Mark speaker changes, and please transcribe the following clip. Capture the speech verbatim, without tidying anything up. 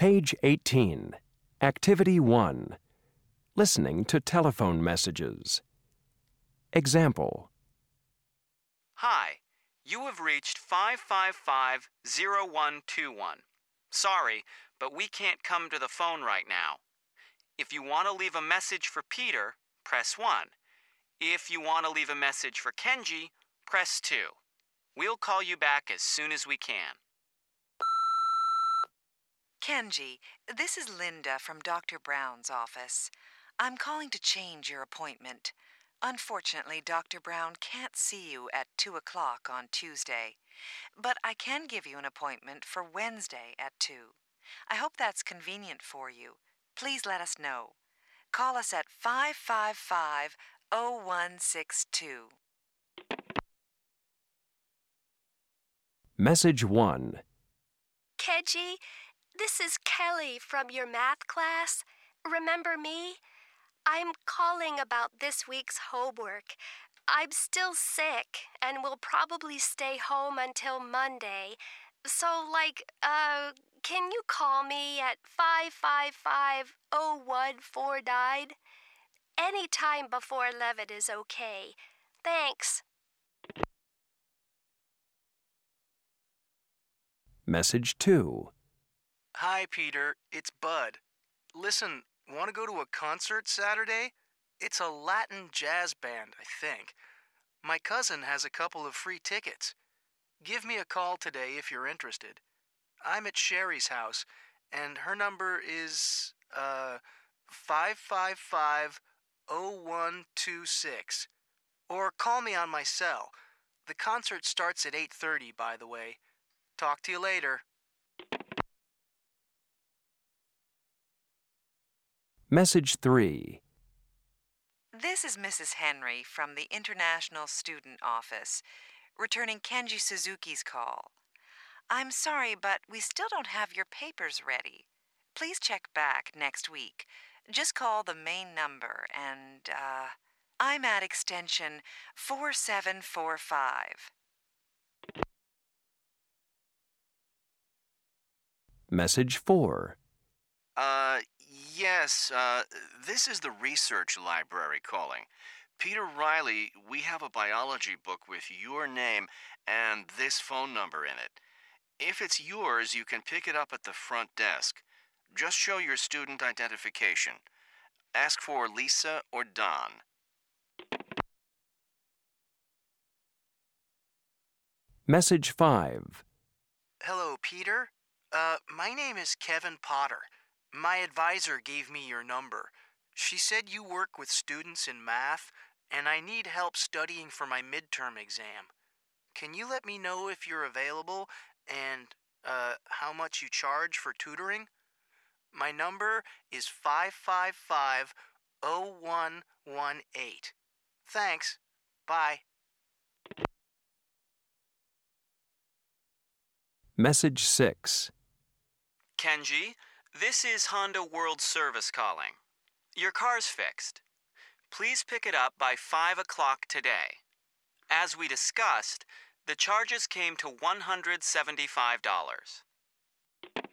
Speaker 1: Page eighteen. Activity one. Listening to telephone messages. Example.
Speaker 2: Hi, you have reached five five five, zero one two one. Sorry, but we can't come to the phone right now. If you want to leave a message for Peter, press one. If you want to leave a message for Kenji, press two. We'll call you back as soon as we can.
Speaker 3: Kenji, this is Linda from Doctor Brown's office. I'm calling to change your appointment. Unfortunately, Doctor Brown can't see you at two o'clock on Tuesday, but I can give you an appointment for Wednesday at two. I hope that's convenient for you. Please let us know. Call us at five five five, zero one six two.
Speaker 1: Message one.
Speaker 4: Kenji, this is Kelly from your math class. Remember me? I'm calling about this week's homework. I'm still sick and will probably stay home until Monday. So, like, uh, can you call me at five five five, zero one four nine? Any time before eleven is okay. Thanks.
Speaker 1: Message two.
Speaker 5: Hi, Peter. It's Bud. Listen, want to go to a concert Saturday? It's a Latin jazz band, I think. My cousin has a couple of free tickets. Give me a call today if you're interested. I'm at Sherry's house, and her number is, uh, five five five, zero one two six. Or call me on my cell. The concert starts at eight thirty, by the way. Talk to you later.
Speaker 1: Message three.
Speaker 3: This is Missus Henry from the International Student Office, returning Kenji Suzuki's call. I'm sorry, but we still don't have your papers ready. Please check back next week. Just call the main number and, uh, I'm at extension four seven four five.
Speaker 1: Message four.
Speaker 6: Uh, yes, uh, this is the research library calling. Peter Riley, we have a biology book with your name and this phone number in it. If it's yours, you can pick it up at the front desk. Just show your student identification. Ask for Lisa or Don.
Speaker 1: Message five.
Speaker 5: Hello, Peter. Uh, my name is Kevin Potter. My advisor gave me your number. She said you work with students in math, and I need help studying for my midterm exam. Can you let me know if you're available and, uh, how much you charge for tutoring? My number is five five five, zero one one eight. Thanks. Bye.
Speaker 1: Message six.
Speaker 2: Kenji, this is Honda World Service calling. Your car's fixed. Please pick it up by five o'clock today. As we discussed, the charges came to one hundred seventy-five dollars.